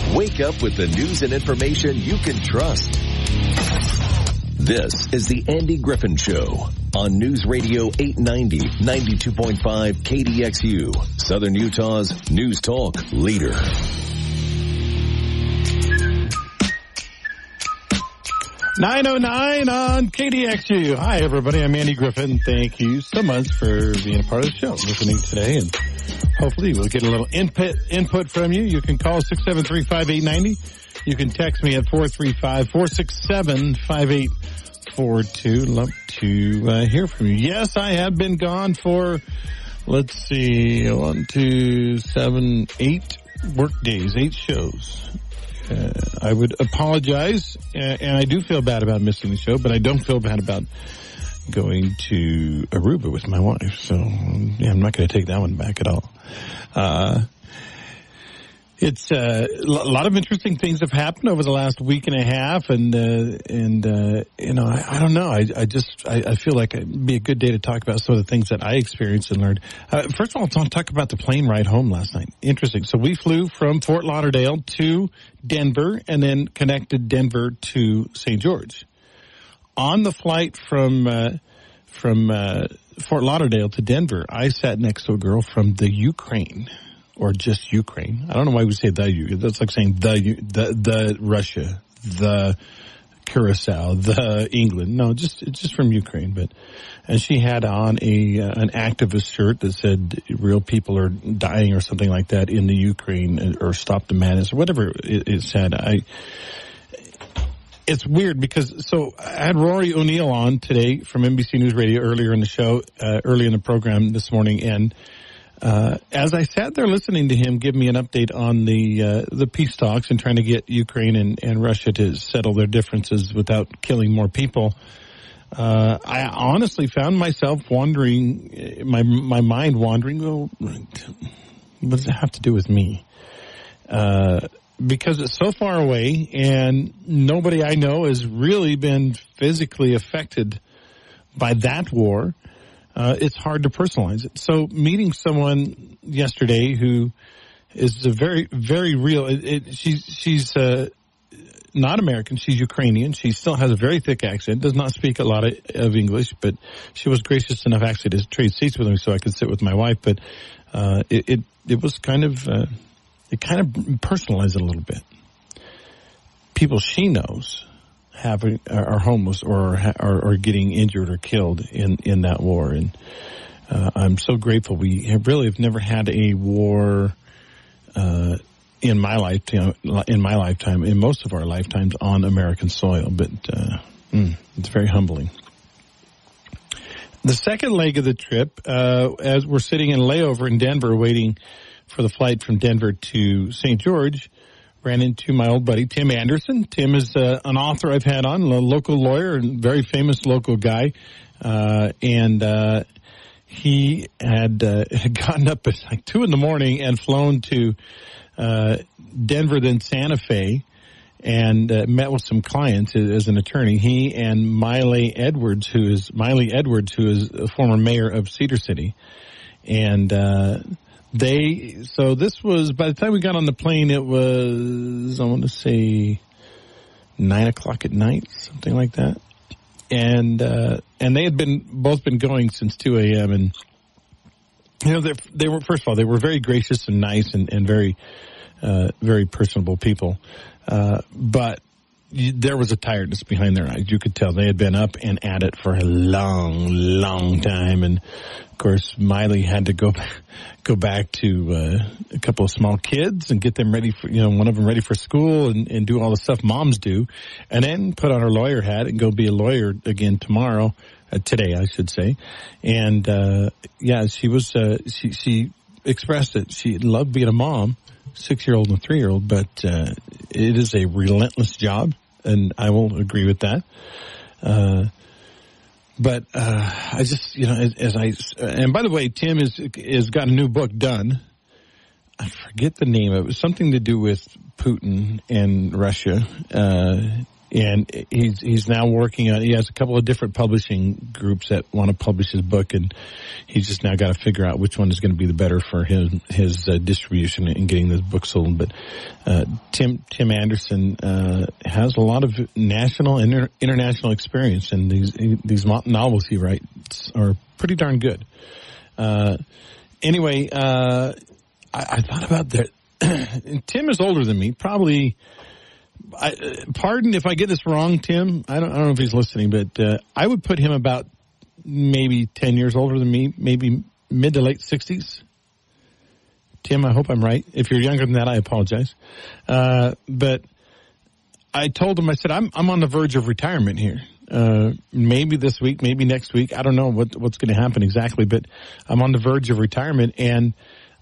Wake up with the news and information you can trust. This is the Andy Griffin Show on News Radio 890, 92.5 KDXU, Southern Utah's News Talk leader. .909 on KDXU. Hi, everybody. I'm Andy Griffin. Thank you so much for being a part of the show, listening today, and hopefully we'll get a little input from you. You can call 673-5890. You can text me at 435-467-5842. Love to hear from you. Yes, I have been gone for, 8 work days, 8 shows. I would apologize, and I do feel bad about missing the show, but I don't feel bad about going to Aruba with my wife. So, yeah, I'm not going to take that one back at all. It's a lot of interesting things have happened over the last week and a half, and you know, I don't know. I feel like it'd be a good day to talk about some of the things that I experienced and learned. First of all, I'll talk about the plane ride home last night. Interesting. So we flew from Fort Lauderdale to Denver, and then connected Denver to St. George. On the flight from Fort Lauderdale to Denver, I sat next to a girl from the Ukraine. Or just Ukraine. I don't know why we say the. That's like saying the Russia, the Curacao, the England. No, it's just from Ukraine. And she had on an activist shirt that said "Real people are dying" or something like that in the Ukraine, or "Stop the Madness" or whatever it said. It's weird because I had Rory O'Neill on today from NBC News Radio earlier in the show, early in the program this morning, and. As I sat there listening to him give me an update on the peace talks and trying to get Ukraine and Russia to settle their differences without killing more people, I honestly found myself wondering, my mind wandering, well, what does it have to do with me? Because it's so far away and nobody I know has really been physically affected by that war. It's hard to personalize it. So meeting someone yesterday who is a very, very real, she's not American, she's Ukrainian. She still has a very thick accent, does not speak a lot of English, but she was gracious enough actually to trade seats with me so I could sit with my wife. But, it was kind of, it kind of personalized it a little bit. People she knows are homeless or are getting injured or killed in that war, and I'm so grateful. We have never had a war in my lifetime, in most of our lifetimes on American soil. But it's very humbling. The second leg of the trip, as we're sitting in layover in Denver, waiting for the flight from Denver to St. George. Ran into my old buddy, Tim Anderson. Tim is an author I've had on, a local lawyer and very famous local guy. And he had gotten up at like 2 a.m. and flown to Denver, then Santa Fe, and met with some clients as an attorney. He and Miley Edwards, who is a former mayor of Cedar City. And so this was, by the time we got on the plane, it was, I want to say 9:00 at night, something like that. And they had both been going since 2 a.m. And, you know, they were, first of all, they were very gracious and nice and very, very personable people. But there was a tiredness behind their eyes. You could tell they had been up and at it for a long, long time. And of course, Miley had to go back to a couple of small kids and get them ready for, one of them ready for school and do all the stuff moms do, and then put on her lawyer hat and go be a lawyer again tomorrow, today, I should say. And she was she expressed it. She loved being a mom, 6-year-old and a 3-year-old, but it is a relentless job, and I will agree with that. But I just, and by the way, Tim has got a new book done. I forget the name of it. It was something to do with Putin and Russia. And he's now working on, he has a couple of different publishing groups that want to publish his book, and he's just now got to figure out which one is going to be the better for his distribution and getting this book sold. But Tim Anderson has a lot of national and international experience, and these novels he writes are pretty darn good. Anyway, I thought about that. Tim is older than me, probably. Pardon if I get this wrong, Tim. I don't know if he's listening, but I would put him about maybe 10 years older than me, maybe mid to late 60s. Tim, I hope I'm right. If you're younger than that, I apologize. But I told him, I said, I'm on the verge of retirement here. Maybe this week, maybe next week. I don't know what's going to happen exactly, but I'm on the verge of retirement. And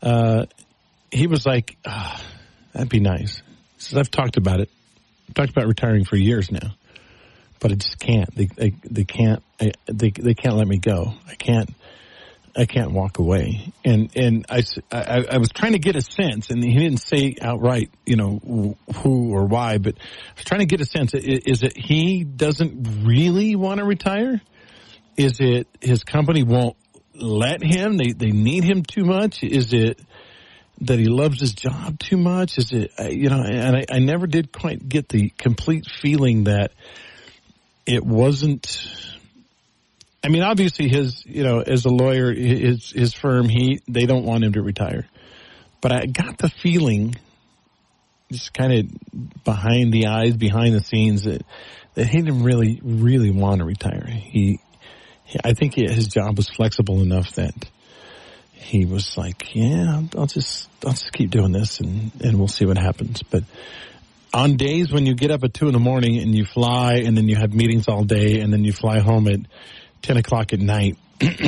he was like, that'd be nice. He says, I've talked about it. I've talked about retiring for years now, but I just can't. They can't let me go. I can't walk away. And I was trying to get a sense, and he didn't say outright, who or why, but I was trying to get a sense. Is it he doesn't really want to retire? Is it his company won't let him? They need him too much? Is it that he loves his job too much? Is it, and I never did quite get the complete feeling that it wasn't, I mean, obviously his, as a lawyer, his firm, they don't want him to retire. But I got the feeling, just kind of behind the eyes, behind the scenes, that he didn't really, really want to retire. I think his job was flexible enough that he was like, yeah, I'll just keep doing this and we'll see what happens. But on days when you get up at 2 a.m. and you fly, and then you have meetings all day, and then you fly home at 10 o'clock at night,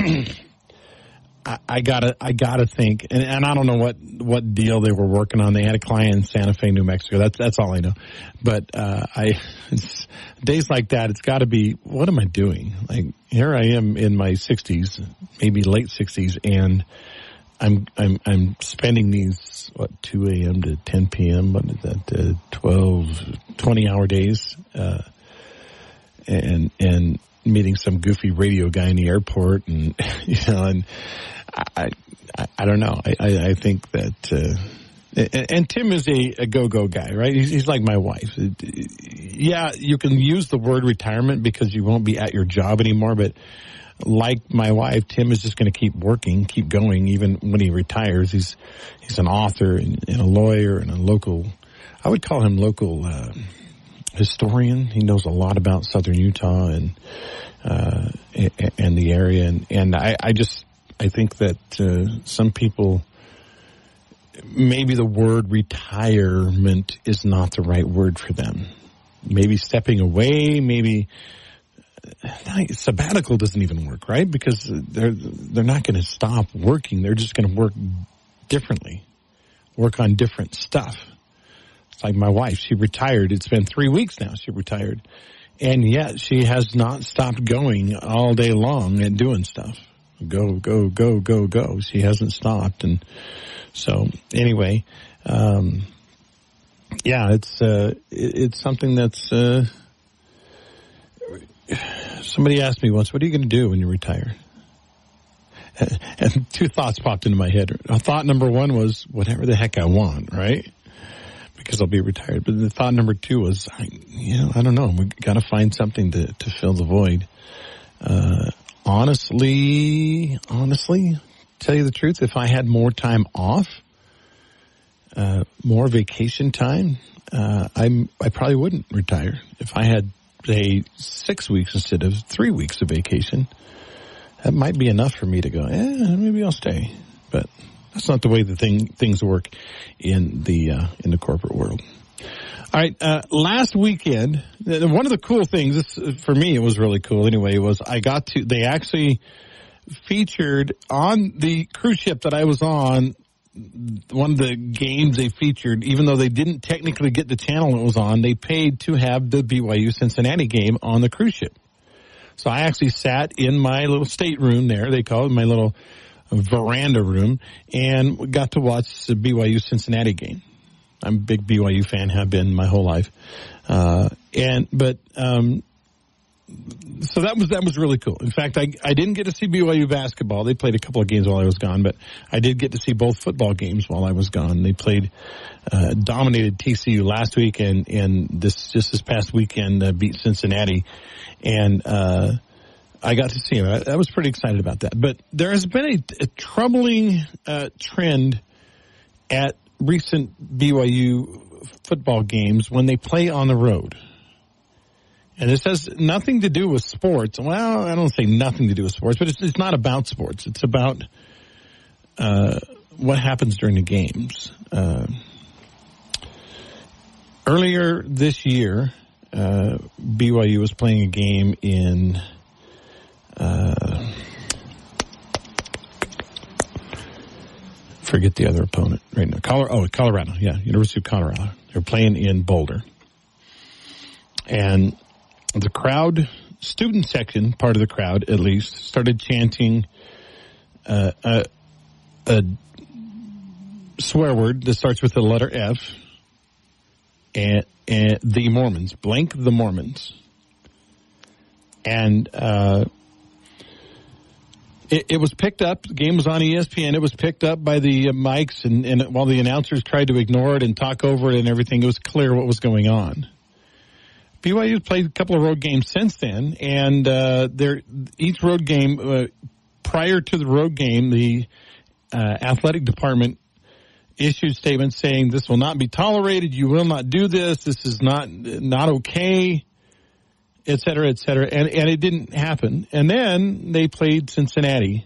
I gotta think, and I don't know what deal they were working on. They had a client in Santa Fe, New Mexico. That's all I know. But days like that, it's got to be, what am I doing? Like, here I am in my 60s, maybe late 60s, and I'm spending these 2 a.m. to 10 p.m. What is that? 20-hour days, and meeting some goofy radio guy in the airport, and and I don't know. I think that and Tim is a go-go guy, right? He's like my wife. Yeah, you can use the word retirement because you won't be at your job anymore, but like my wife, Tim is just going to keep working, keep going, even when he retires. He's an author and a lawyer and a local, I would call him local historian. He knows a lot about southern Utah and the area. And I think that some people, maybe the word retirement is not the right word for them. Maybe stepping away, maybe sabbatical doesn't even work, right? Because they're not going to stop working. They're just going to work differently, work on different stuff. It's like my wife. She retired. It's been 3 weeks now she retired. And yet she has not stopped going all day long and doing stuff. Go, go, go, go, go. She hasn't stopped. And so anyway, it's something that's, somebody asked me once, what are you going to do when you retire? And two thoughts popped into my head. Thought number one was whatever the heck I want, right? Because I'll be retired. But the thought number two was, I don't know. We got to find something to fill the void. Honestly, tell you the truth, if I had more time off, more vacation time, I probably wouldn't retire. If I had, say, 6 weeks instead of 3 weeks of vacation, that might be enough for me to go, maybe I'll stay. But that's not the way the things work in the corporate world. All right, last weekend, one of the cool things, for me it was really cool anyway, was they actually featured on the cruise ship that I was on, one of the games they featured, even though they didn't technically get the channel it was on, they paid to have the BYU Cincinnati game on the cruise ship. So I actually sat in my little stateroom there, they call it my little veranda room, and got to watch the BYU Cincinnati game. I'm a big BYU fan, have been my whole life. So that was really cool. In fact, I didn't get to see BYU basketball. They played a couple of games while I was gone, but I did get to see both football games while I was gone. They played, dominated TCU last week and this past weekend, beat Cincinnati. And, I got to see them. I was pretty excited about that. But there has been a troubling, trend at recent BYU football games when they play on the road. And this has nothing to do with sports. Well, I don't say nothing to do with sports, but it's not about sports. It's about what happens during the games. Earlier this year, BYU was playing a game in forget the other opponent right now. Colorado. Yeah, University of Colorado. They're playing in Boulder. And the crowd, student section, part of the crowd at least, started chanting a swear word that starts with the letter F, and the Mormons, blank the Mormons. And it was picked up. The game was on ESPN. It was picked up by the mics, and while the announcers tried to ignore it and talk over it and everything, it was clear what was going on. BYU's played a couple of road games since then, and each road game, prior to the road game, the athletic department issued statements saying this will not be tolerated, you will not do this is not okay, et cetera, and it didn't happen. And then they played Cincinnati.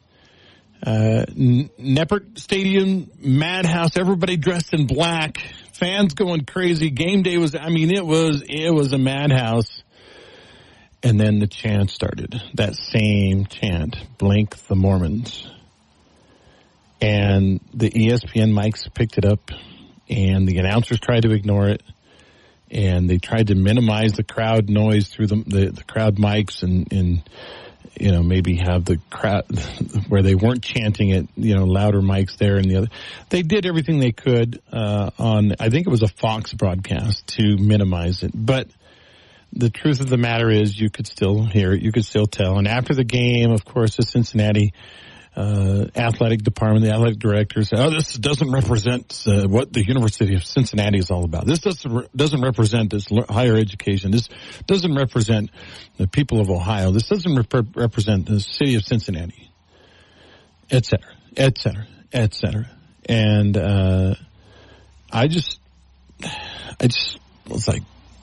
Neppert Stadium, madhouse, everybody dressed in black, fans going crazy. Game day was a madhouse. And then the chant started, that same chant, blank the Mormons. And the ESPN mics picked it up, and the announcers tried to ignore it, and they tried to minimize the crowd noise through the crowd mics and maybe have the crowd where they weren't chanting it, louder mics there and the other. They did everything they could on, I think it was a Fox broadcast, to minimize it. But the truth of the matter is you could still hear it, you could still tell. And after the game, of course, the Cincinnati athletic department, the athletic director said, this doesn't represent what the University of Cincinnati is all about. This doesn't represent this higher education. This doesn't represent the people of Ohio. This doesn't represent the city of Cincinnati, et cetera, et cetera, et cetera. And I just was like,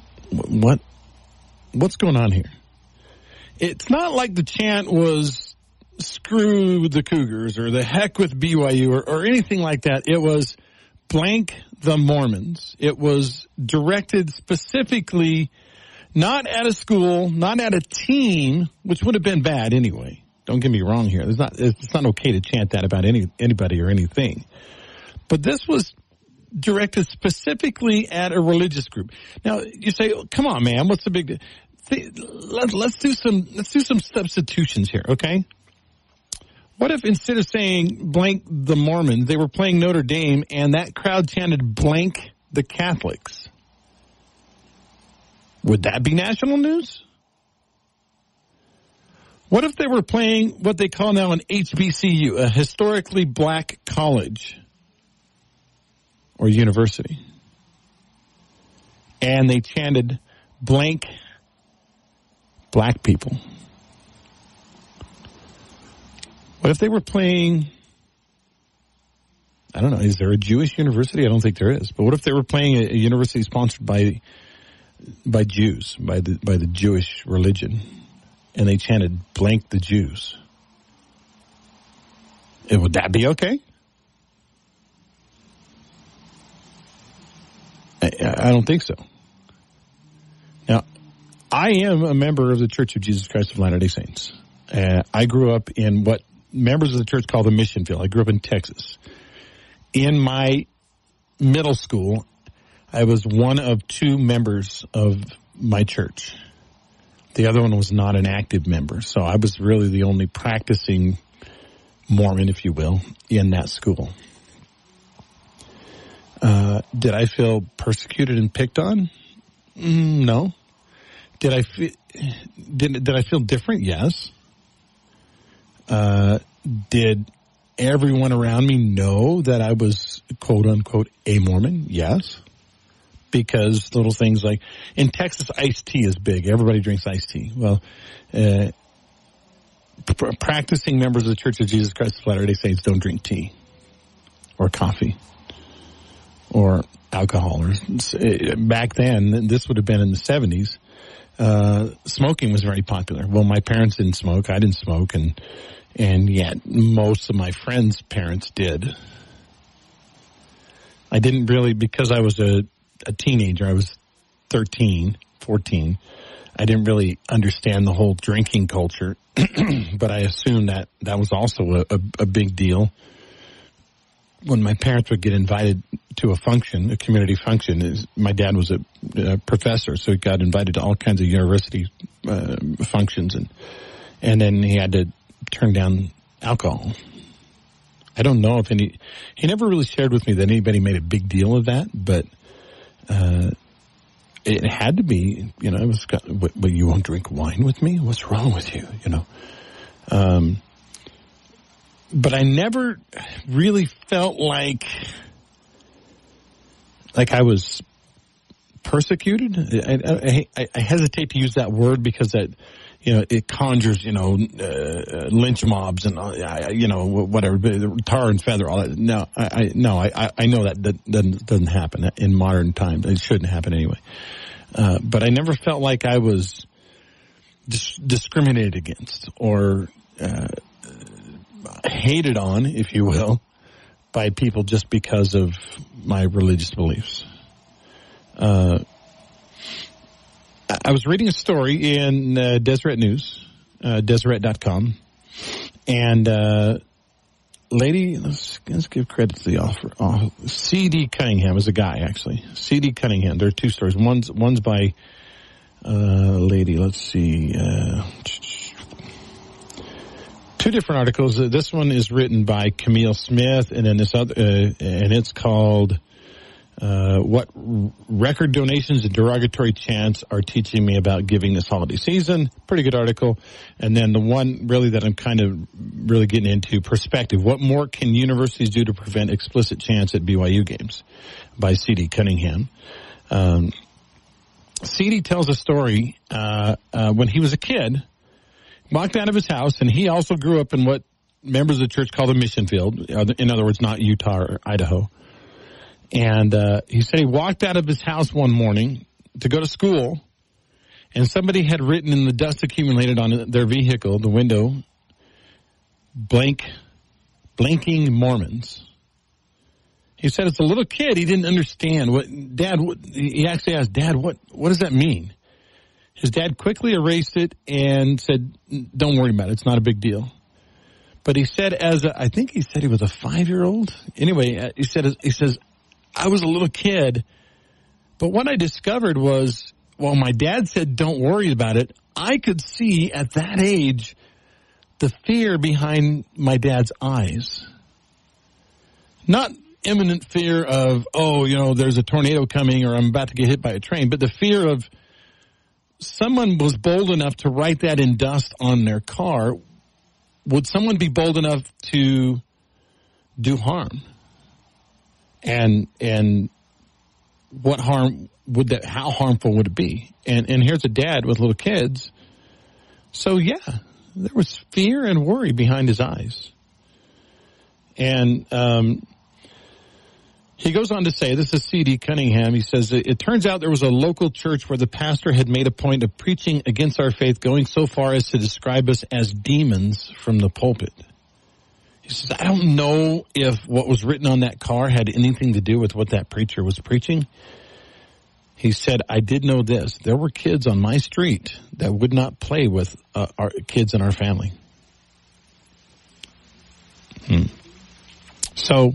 what's going on here? It's not like the chant was screw the Cougars or the heck with BYU or anything like that. It was blank the Mormons. It was directed specifically not at a school, not at a team, which would have been bad anyway. Don't get me wrong here. It's not okay to chant that about anybody or anything. But this was directed specifically at a religious group. Now you say, come on, man, what's the big deal? Let's do some substitutions here, okay? What if instead of saying blank the Mormons, they were playing Notre Dame and that crowd chanted blank the Catholics? Would that be national news? What if they were playing what they call now an HBCU, a historically black college or university, and they chanted blank black people? What if they were playing, I don't know, is there a Jewish university? I don't think there is. But what if they were playing a university sponsored by Jews, by the Jewish religion, and they chanted blank the Jews? Would that be okay? I don't think so. Now, I am a member of the Church of Jesus Christ of Latter-day Saints. I grew up in what members of the church call the mission field. I grew up in Texas. In my middle school, I was one of two members of my church. The other one was not an active member. So I was really the only practicing Mormon, if you will, in that school. Did I feel persecuted and picked on? No. Did I feel different? Yes. Did everyone around me know that I was, quote unquote, a Mormon? Yes. Because little things like, in Texas, iced tea is big. Everybody drinks iced tea. Well, practicing members of the Church of Jesus Christ of Latter-day Saints don't drink tea or coffee or alcohol. Back then, this would have been in the 70s, smoking was very popular. Well, my parents didn't smoke. I didn't smoke. And yet most of my friends' parents did. I didn't really, because I was a teenager, I was 13, 14, I didn't really understand the whole drinking culture, but I assumed that was also a big deal. When my parents would get invited to a function, a community function, my dad was a professor, so he got invited to all kinds of university functions, and then he had to turn down alcohol. I don't know if he never really shared with me that anybody made a big deal of that, but it had to be, it was, but you won't drink wine with me? What's wrong with you, But I never really felt like I was persecuted. I hesitate to use that word because that, it conjures, lynch mobs and, whatever, tar and feather, all that. No, I know that doesn't happen in modern times. It shouldn't happen anyway. But I never felt like I was discriminated against or, hated on, if you will, by people just because of my religious beliefs. I was reading a story in Deseret News, Deseret.com, and lady, let's give credit to the author. C.D. Cunningham is a guy, actually. C.D. Cunningham. There are two stories. One's by lady. Let's see. Two different articles. This one is written by Camille Smith, and then this other, and it's called "What Record Donations and Derogatory Chants Are Teaching Me About Giving This Holiday Season." Pretty good article. And then the one really that I'm kind of really getting into, Perspective: What More Can Universities Do to Prevent Explicit Chants at BYU Games, by C.D. Cunningham. C.D. tells a story when he was a kid. Walked out of his house, and he also grew up in what members of the church call the mission field. In other words, not Utah or Idaho. And he said he walked out of his house one morning to go to school, and somebody had written in the dust accumulated on their vehicle, the window, blanking Mormons. He said, as a little kid, he didn't understand he actually asked, Dad, what does that mean? His dad quickly erased it and said, don't worry about it. It's not a big deal. But he said I think he said he was a 5-year-old. Anyway, he says, I was a little kid. But what I discovered was, while my dad said, don't worry about it, I could see at that age the fear behind my dad's eyes. Not imminent fear of, there's a tornado coming or I'm about to get hit by a train, but the fear of, someone was bold enough to write that in dust on their car. Would someone be bold enough to do harm? And what harm how harmful would it be? And here's a dad with little kids. So yeah, there was fear and worry behind his eyes. And, he goes on to say, this is C.D. Cunningham, he says, it turns out there was a local church where the pastor had made a point of preaching against our faith, going so far as to describe us as demons from the pulpit. He says, I don't know if what was written on that car had anything to do with what that preacher was preaching. He said, I did know this. There were kids on my street that would not play with our kids in our family. So,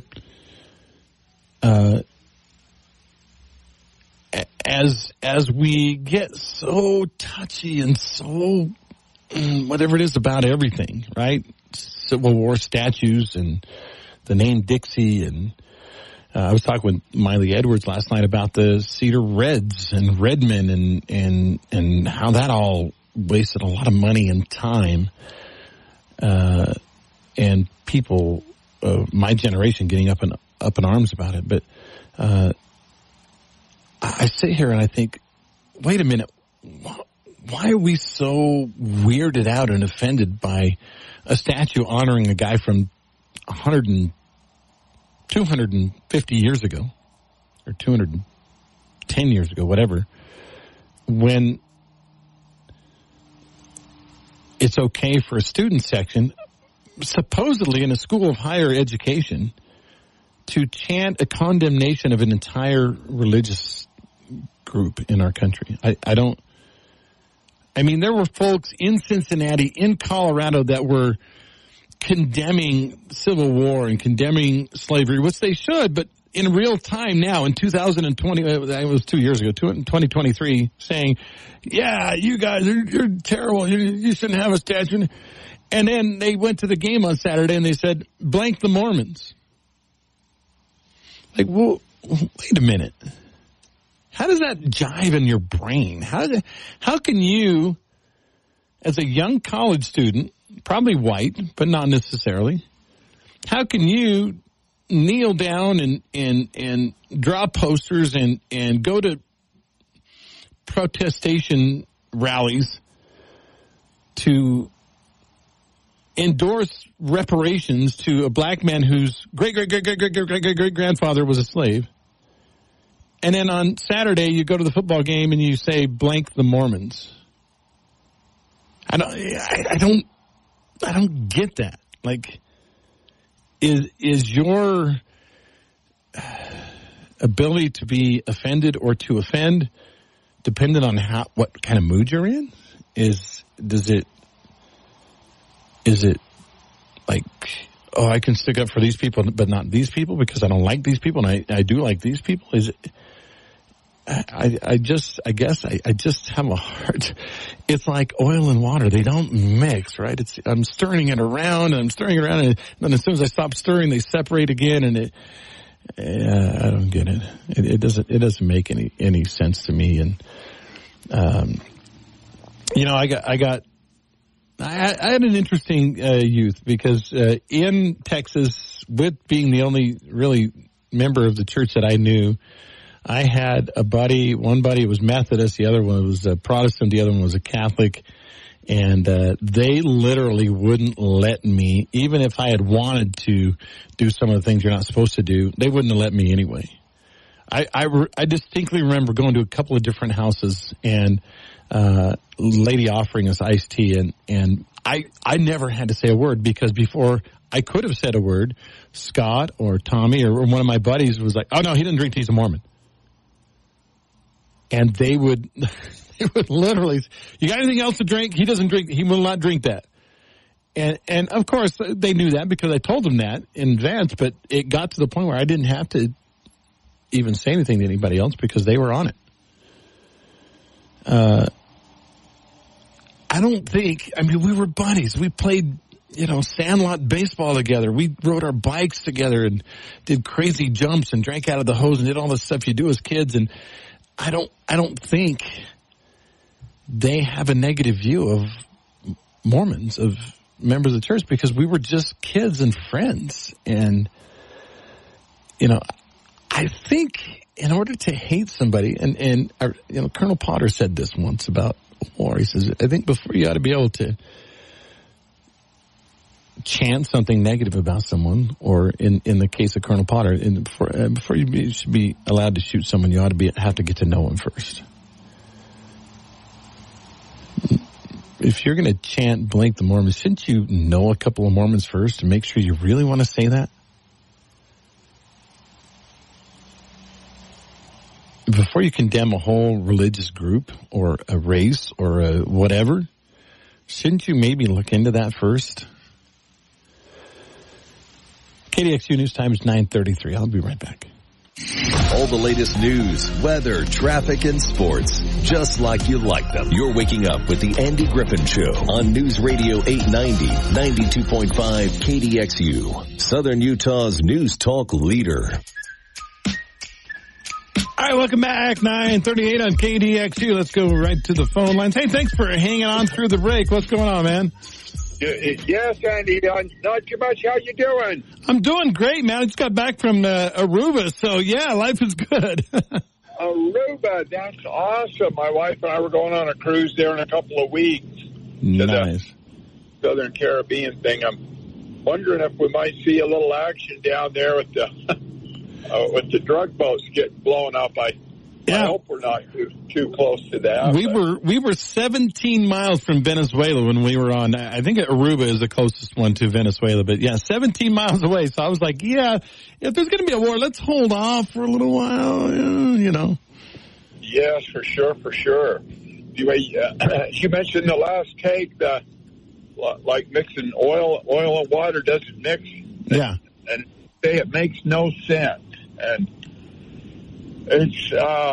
as we get so touchy and so whatever it is about everything, right? Civil War statues and the name Dixie and I was talking with Miley Edwards last night about the Cedar Reds and Redmond and how that all wasted a lot of money and time. And people of my generation getting up in arms about it. But I sit here and I think, wait a minute, why are we so weirded out and offended by a statue honoring a guy from 250 years ago, or 210 years ago, whatever, when it's okay for a student section, supposedly in a school of higher education, to chant a condemnation of an entire religious group in our country? I mean, there were folks in Cincinnati, in Colorado, that were condemning civil war and condemning slavery, which they should, but in real time now, in 2020, it was 2 years ago, 2023, saying, yeah, you guys, you're terrible, you shouldn't have a statue. And then they went to the game on Saturday and they said, blank the Mormons. Like, well, wait a minute. How does that jive in your brain? How can you, as a young college student, probably white, but not necessarily, how can you kneel down and draw posters and go to protestation rallies to endorse reparations to a black man whose great-great-great-great-great-great-great-grandfather was a slave? And then on Saturday, you go to the football game and you say, blank the Mormons. I don't get that. Like, is your ability to be offended or to offend dependent on what kind of mood you're in? Is it like, oh, I can stick up for these people, but not these people because I don't like these people, and I do like these people? Is it? I guess I just have a hard. It's like oil and water; they don't mix, right? I'm stirring it around, and and then as soon as I stop stirring, they separate again, and I don't get it. It doesn't make any sense to me. And I had an interesting youth because in Texas, with being the only really member of the church that I knew, I had a buddy. One buddy was Methodist, the other one was a Protestant, the other one was a Catholic, and they literally wouldn't let me, even if I had wanted to do some of the things you're not supposed to do, they wouldn't have let me anyway. I distinctly remember going to a couple of different houses and lady offering us iced tea, and I never had to say a word, because before I could have said a word, Scott or Tommy or one of my buddies was like, oh no, he doesn't drink tea, he's a Mormon. And they would literally, you got anything else to drink? He doesn't drink, he will not drink that. And of course they knew that because I told them that in advance, but it got to the point where I didn't have to even say anything to anybody else because they were on it. I don't think, I mean, we were buddies. We played, sandlot baseball together. We rode our bikes together and did crazy jumps and drank out of the hose and did all the stuff you do as kids. And I don't think they have a negative view of Mormons, of members of the church, because we were just kids and friends. And, I think in order to hate somebody, and Colonel Potter said this once about war. He says, I think before you ought to be able to chant something negative about someone, or in the case of Colonel Potter, before you should be allowed to shoot someone, you ought to have to get to know him first. If you're going to chant blank the Mormons, shouldn't you know a couple of Mormons first to make sure you really want to say that? Before you condemn a whole religious group or a race or a whatever, shouldn't you maybe look into that first? KDXU News Time is 9:33. I'll be right back. All the latest news, weather, traffic, and sports, just like you like them. You're waking up with the Andy Griffin Show on News Radio 890, 92.5 KDXU, Southern Utah's news talk leader. All right, welcome back. 9:38 on KDXU. Let's go right to the phone lines. Hey, thanks for hanging on through the break. What's going on, man? Yes, Andy. Not too much. How you doing? I'm doing great, man. I just got back from Aruba, so yeah, life is good. Aruba, that's awesome. My wife and I were going on a cruise there in a couple of weeks. Nice. The Southern Caribbean thing. I'm wondering if we might see a little action down there with the drug boats getting blown up. I hope we're not too close to that. We were 17 miles from Venezuela when we were on. I think Aruba is the closest one to Venezuela, but yeah, 17 miles away. So I was like, yeah, if there's going to be a war, let's hold off for a little while, you know. Yes, for sure. You mentioned the last take, like mixing oil and water doesn't mix. Yeah. And say it makes no sense. And it's,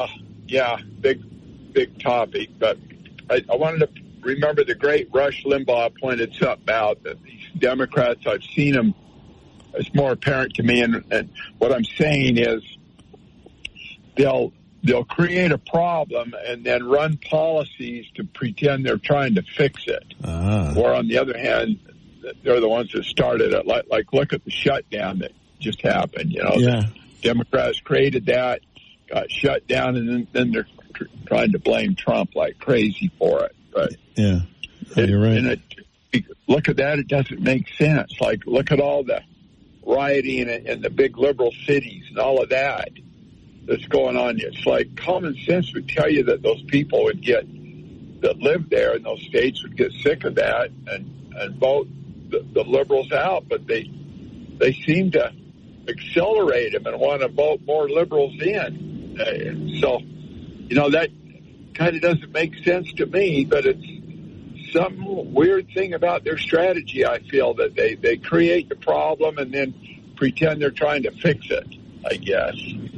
big topic. But I wanted to remember the great Rush Limbaugh pointed something out that these Democrats, I've seen them, it's more apparent to me. And what I'm saying is they'll create a problem and then run policies to pretend they're trying to fix it. Or on the other hand, they're the ones that started it. Like look at the shutdown that just happened. You know, yeah. The Democrats created that, got shut down, and then they're trying to blame Trump like crazy for it. But yeah, you're right. And look at that; it doesn't make sense. Like look at all the rioting in the big liberal cities and all of that that's going on. It's like common sense would tell you that those people that live there in those states would get sick of that and vote the liberals out, but they seem to accelerate them and want to vote more liberals in. So, you know, that kind of doesn't make sense to me, but it's some weird thing about their strategy, I feel, that they create the problem and then pretend they're trying to fix it, I guess.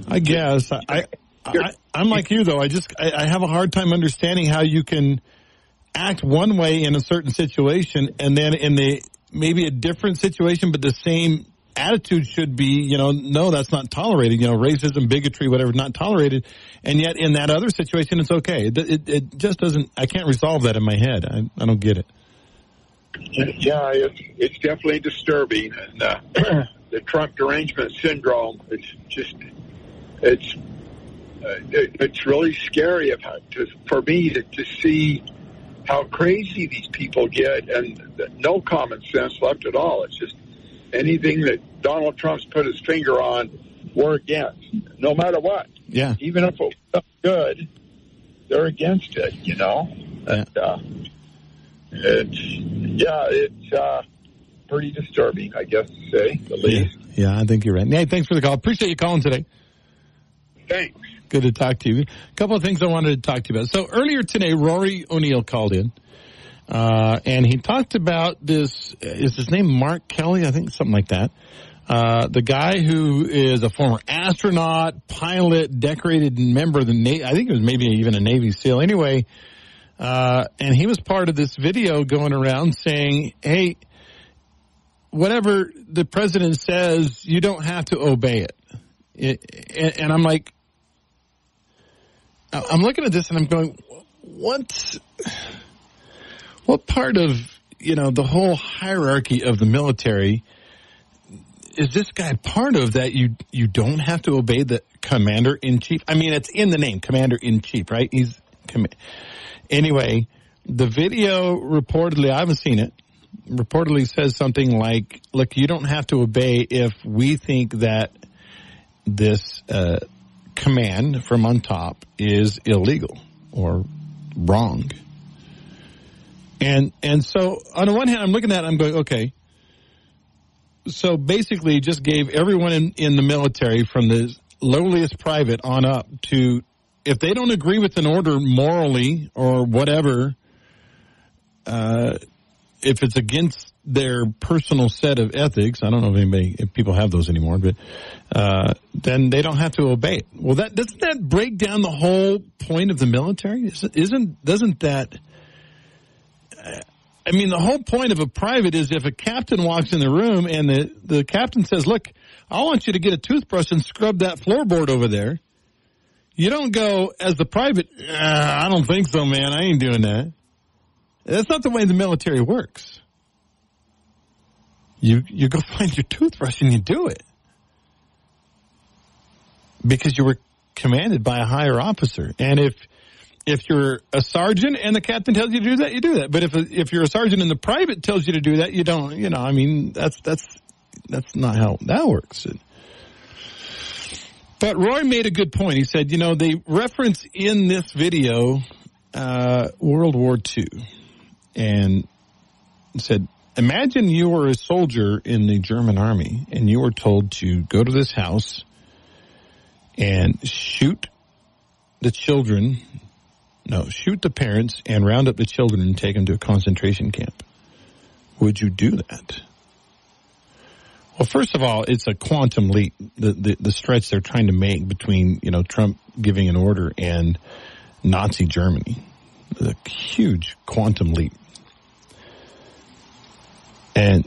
I'm like you, though. I have a hard time understanding how you can act one way in a certain situation and then in maybe a different situation, but the same attitude should be, no, that's not tolerated. Racism, bigotry, whatever, not tolerated. And yet in that other situation, it's okay. It just doesn't, I can't resolve that in my head. I don't get it. Yeah, it's definitely disturbing. And the Trump derangement syndrome, it's really scary for me to see how crazy these people get and no common sense left at all. It's just anything that Donald Trump's put his finger on, we're against, no matter what. Yeah. Even if it was good, they're against it, Yeah. And, it's pretty disturbing, I guess to say, the least. Yeah, I think you're right. Hey, thanks for the call. Appreciate you calling today. Thanks. Good to talk to you. A couple of things I wanted to talk to you about. So earlier today, Rory O'Neill called in. And he talked about this, is his name Mark Kelly? I think something like that. The guy who is a former astronaut, pilot, decorated member of the Navy. I think it was maybe even a Navy SEAL. Anyway, and he was part of this video going around saying, hey, whatever the president says, you don't have to obey it. And I'm like, I'm looking at this and I'm going, what part of, the whole hierarchy of the military is this guy part of that you don't have to obey the commander-in-chief? I mean, it's in the name, commander-in-chief, right? Anyway, the video reportedly, I haven't seen it, reportedly says something like, look, you don't have to obey if we think that this command from on top is illegal or wrong. And so on the one hand, I'm looking at it, I'm going, okay, so basically just gave everyone in the military from the lowliest private on up to, if they don't agree with an order morally or whatever, if it's against their personal set of ethics, I don't know if people have those anymore, but then they don't have to obey it. Well, doesn't that break down the whole point of the military? Doesn't that? I mean, the whole point of a private is if a captain walks in the room and the captain says, "Look, I want you to get a toothbrush and scrub that floorboard over there," You don't go as the private, I don't think so, man. I ain't doing that. That's not the way the military works. You go find your toothbrush and you do it. Because you were commanded by a higher officer. And if you're a sergeant and the captain tells you to do that, you do that. But if you're a sergeant and the private tells you to do that, you don't, that's not how that works. But Roy made a good point. He said, they reference in this video World War II. And said, imagine you were a soldier in the German army and you were told to go to this house and shoot the parents and round up the children and take them to a concentration camp. Would you do that? Well, first of all, it's a quantum leap, the stretch they're trying to make between, Trump giving an order and Nazi Germany. A huge quantum leap. And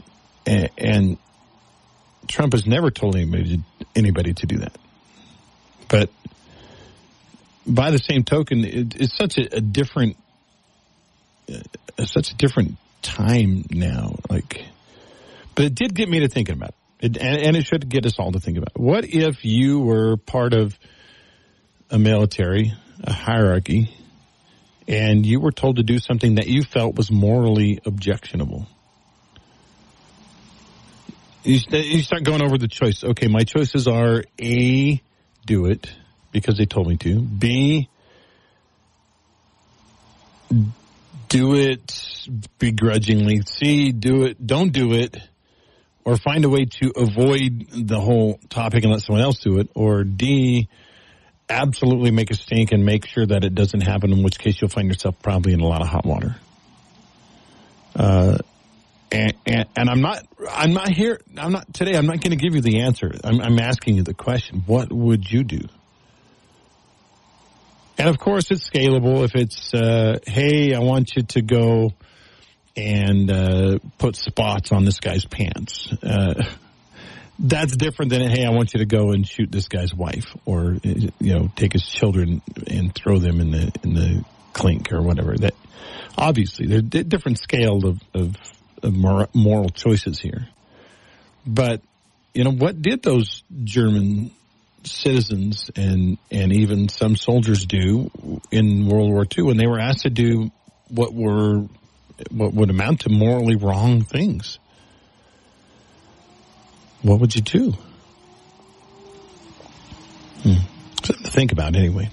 Trump has never told anybody to do that. But by the same token, it's such a different time now. But it did get me to thinking about it, and it should get us all to think about it. What if you were part of a military, a hierarchy, and you were told to do something that you felt was morally objectionable? You start going over the choice. Okay, my choices are A, do it because they told me to. B, do it begrudgingly. C, do it, don't do it, or find a way to avoid the whole topic and let someone else do it. Or D, absolutely make a stink and make sure that it doesn't happen, in which case you'll find yourself probably in a lot of hot water. And I'm not going to give you the answer. I'm asking you the question. What would you do? And of course it's scalable. If it's, hey, I want you to go and, put spots on this guy's pants. That's different than, hey, I want you to go and shoot this guy's wife or, take his children and throw them in the clink or whatever. That obviously there's different scale of moral choices here. But, what did those German citizens and even some soldiers do in World War II when they were asked to do what would amount to morally wrong things? What would you do? Something to think about anyway.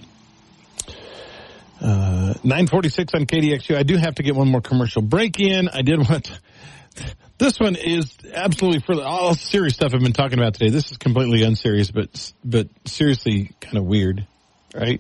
9:46 on KDXU. I do have to get one more commercial break in. I did want to, this one is absolutely for all serious stuff I've been talking about today. This is completely unserious, but seriously kind of weird, right?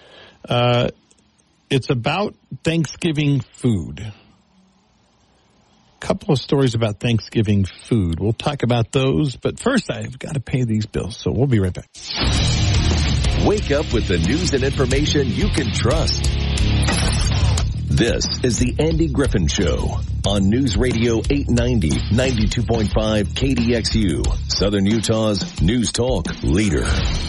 It's about Thanksgiving food. Couple of stories about Thanksgiving food. We'll talk about those, but first I've got to pay these bills, so we'll be right back. Wake up with the news and information you can trust. This is the Andy Griffin Show on News Radio 890, 92.5 KDXU, Southern Utah's News Talk leader.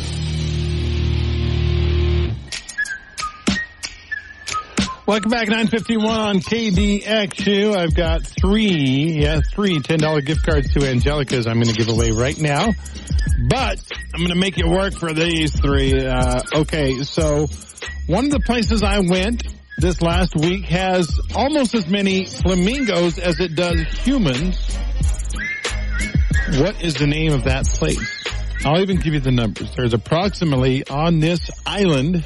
Welcome back, 9:51 on KDXU. I've got three $10 gift cards to Angelica's I'm going to give away right now. But I'm going to make it work for these three. Okay, so one of the places I went this last week has almost as many flamingos as it does humans. What is the name of that place? I'll even give you the numbers. There's approximately on this island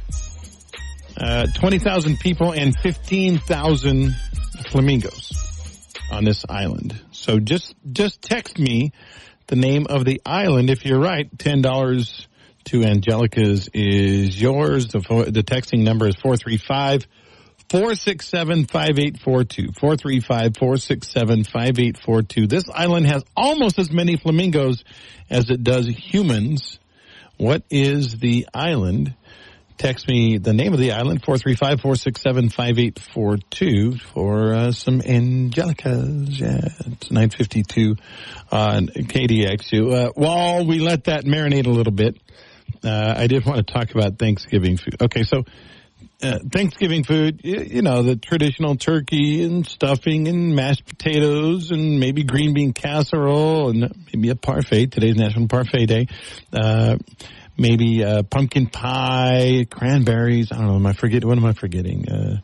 20,000 people and 15,000 flamingos on this island. So just text me the name of the island. If you're right, $10 to Angelica's is yours. The texting number is 435-467-5842. 435-467-5842. This island has almost as many flamingos as it does humans. What is the island? Text me the name of the island, 435-467-5842 for some Angelicas. Yeah, it's 9:52 on KDXU. While we let that marinate a little bit, I did want to talk about Thanksgiving food. Okay, so Thanksgiving food, the traditional turkey and stuffing and mashed potatoes and maybe green bean casserole and maybe a parfait. Today's National Parfait Day. Maybe pumpkin pie, cranberries. I don't know. What am I forgetting?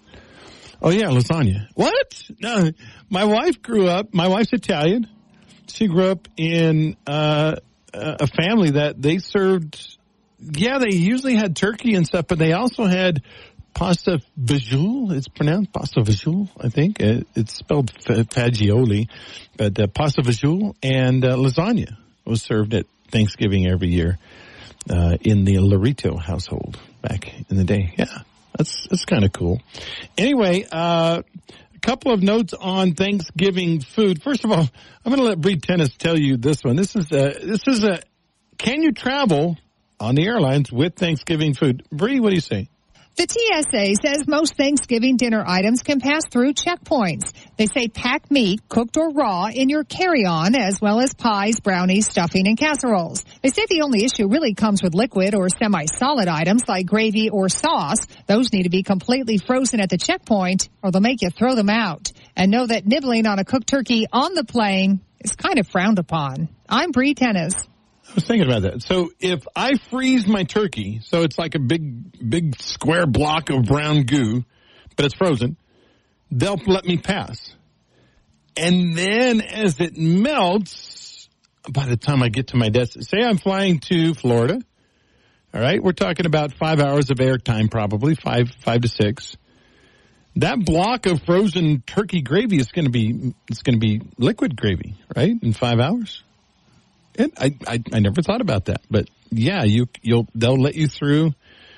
Lasagna. What? No, my wife's Italian. She grew up in a family that they served, they usually had turkey and stuff, but they also had pasta visual. It's pronounced pasta visual, I think. It's spelled fagioli, but pasta visual and lasagna was served at Thanksgiving every year in the Larito household back in the day. Yeah, that's kind of cool. Anyway, a couple of notes on Thanksgiving food. First of all, I'm going to let Bree Tennis tell you this one. This is a can you travel on the airlines with Thanksgiving food? Bree, what do you say? The TSA says most Thanksgiving dinner items can pass through checkpoints. They say pack meat, cooked or raw, in your carry-on, as well as pies, brownies, stuffing, and casseroles. They say the only issue really comes with liquid or semi-solid items like gravy or sauce. Those need to be completely frozen at the checkpoint, or they'll make you throw them out. And know that nibbling on a cooked turkey on the plane is kind of frowned upon. I'm Bree Tennis. I was thinking about that. So if I freeze my turkey, so it's like a big square block of brown goo, but it's frozen, they'll let me pass. And then as it melts, by the time I get to my destination, say I'm flying to Florida, all right, we're talking about 5 hours of airtime probably, five to 6. That block of frozen turkey gravy is going to be liquid gravy, right, in 5 hours? And I never thought about that, but yeah, they'll let you through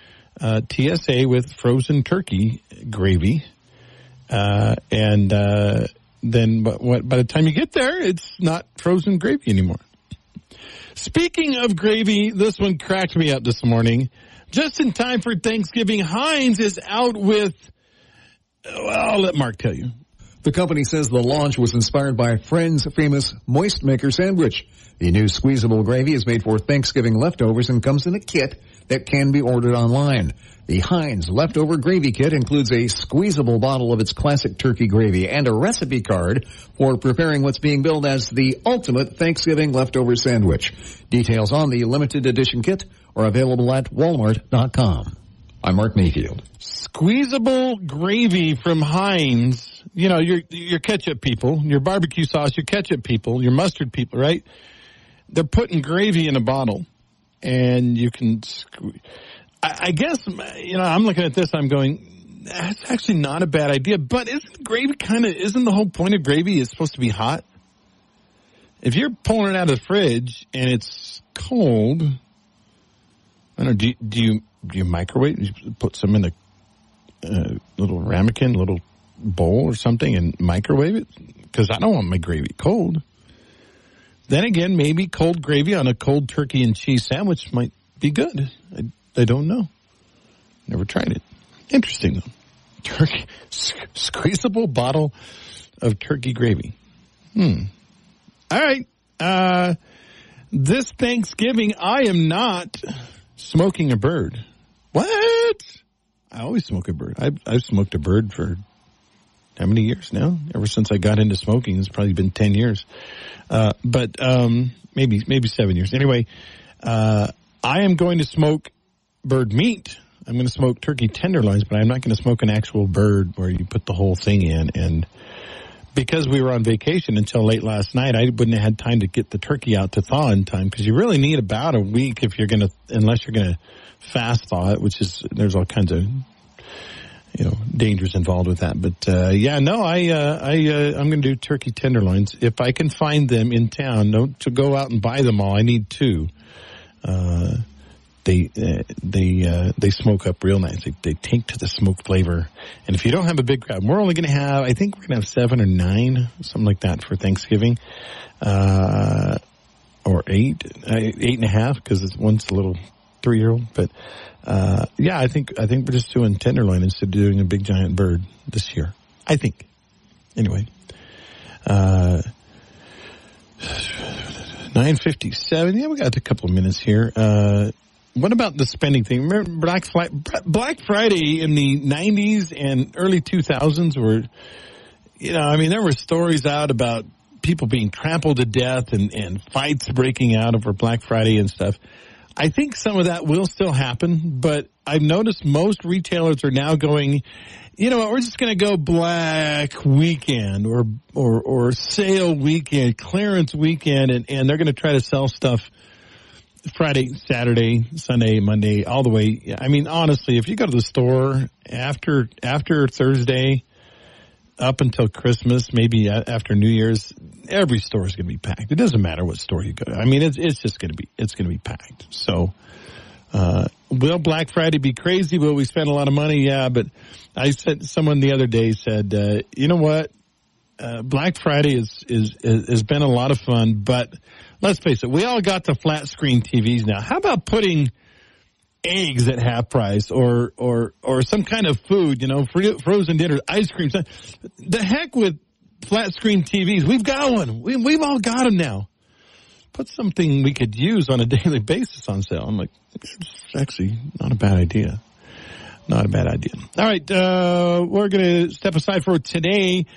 TSA with frozen turkey gravy, and then by the time you get there, it's not frozen gravy anymore. Speaking of gravy, this one cracked me up this morning. Just in time for Thanksgiving, Heinz is out with. Well, I'll let Mark tell you. The company says the launch was inspired by Friend's famous Moist Maker sandwich. The new squeezable gravy is made for Thanksgiving leftovers and comes in a kit that can be ordered online. The Heinz Leftover Gravy Kit includes a squeezable bottle of its classic turkey gravy and a recipe card for preparing what's being billed as the ultimate Thanksgiving leftover sandwich. Details on the limited edition kit are available at Walmart.com. I'm Mark Mayfield. Squeezable gravy from Heinz. You know, your ketchup people, your barbecue sauce, your ketchup people, your mustard people, right? They're putting gravy in a bottle, and you can. I guess, I'm looking at this. I'm going, that's actually not a bad idea. But isn't the whole point of gravy is supposed to be hot? If you're pulling it out of the fridge and it's cold, I don't know. Do you microwave? Do you put some in a little ramekin, little bowl or something, and microwave it? Because I don't want my gravy cold. Then again, maybe cold gravy on a cold turkey and cheese sandwich might be good. I don't know. Never tried it. Interesting, though. Turkey, squeezable bottle of turkey gravy. All right. This Thanksgiving, I am not smoking a bird. What? I always smoke a bird. I've smoked a bird for how many years now? Ever since I got into smoking, it's probably been 10 years. But maybe 7 years. Anyway, I am going to smoke bird meat. I'm going to smoke turkey tenderloins, but I'm not going to smoke an actual bird where you put the whole thing in. And because we were on vacation until late last night, I wouldn't have had time to get the turkey out to thaw in time, because you really need about a week unless you're going to fast thaw it, there's all kinds of dangers involved with that. But I'm going to do turkey tenderloins if I can find them in town. Don't to go out and buy them all. I need 2. They smoke up real nice. They take to the smoke flavor. And if you don't have a big crowd, we're only going to have, I think we're going to have 7 or 9, something like that for Thanksgiving, or 8.5, because one's a little 3-year-old. But I think we're just doing tenderloin instead of doing a big giant bird this year. I think. Anyway, 9:57. Yeah, we got a couple of minutes here. what about the spending thing? Remember Black Friday in the 90s and early 2000s were, there were stories out about people being trampled to death and fights breaking out over Black Friday and stuff. I think some of that will still happen, but I've noticed most retailers are now going, you know what, we're just going to go Black Weekend or sale weekend, clearance weekend, and they're going to try to sell stuff Friday, Saturday, Sunday, Monday, all the way. I mean, honestly, if you go to the store after Thursday up until Christmas, maybe after New Year's, every store is going to be packed. It doesn't matter what store you go to. I mean, it's just going to be packed. So, will Black Friday be crazy? Will we spend a lot of money? Yeah, but I said, someone the other day said, you know what? Black Friday has been a lot of fun, but let's face it, we all got the flat screen TVs now. How about putting eggs at half price or some kind of food, frozen dinner, ice cream? The heck with flat screen TVs. We've got one. We've all got them now. Put something we could use on a daily basis on sale. I'm like, it's actually not a bad idea. Not a bad idea. All right, we're going to step aside for today.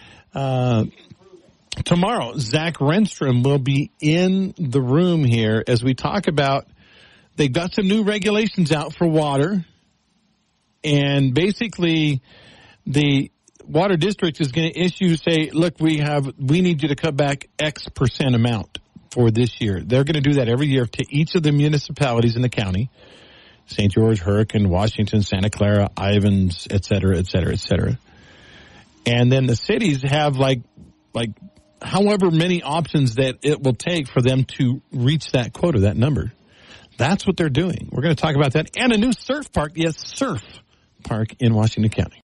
Tomorrow, Zach Renstrom will be in the room here as we talk about, they've got some new regulations out for water, and basically the water district is going to say, look, we need you to cut back X percent amount for this year. They're going to do that every year to each of the municipalities in the county, St. George, Hurricane, Washington, Santa Clara, Ivins, et cetera, et cetera, et cetera. And then the cities have like however many options that it will take for them to reach that quota, that number. That's what they're doing. We're going to talk about that. And a new surf park. Yes, surf park in Washington County.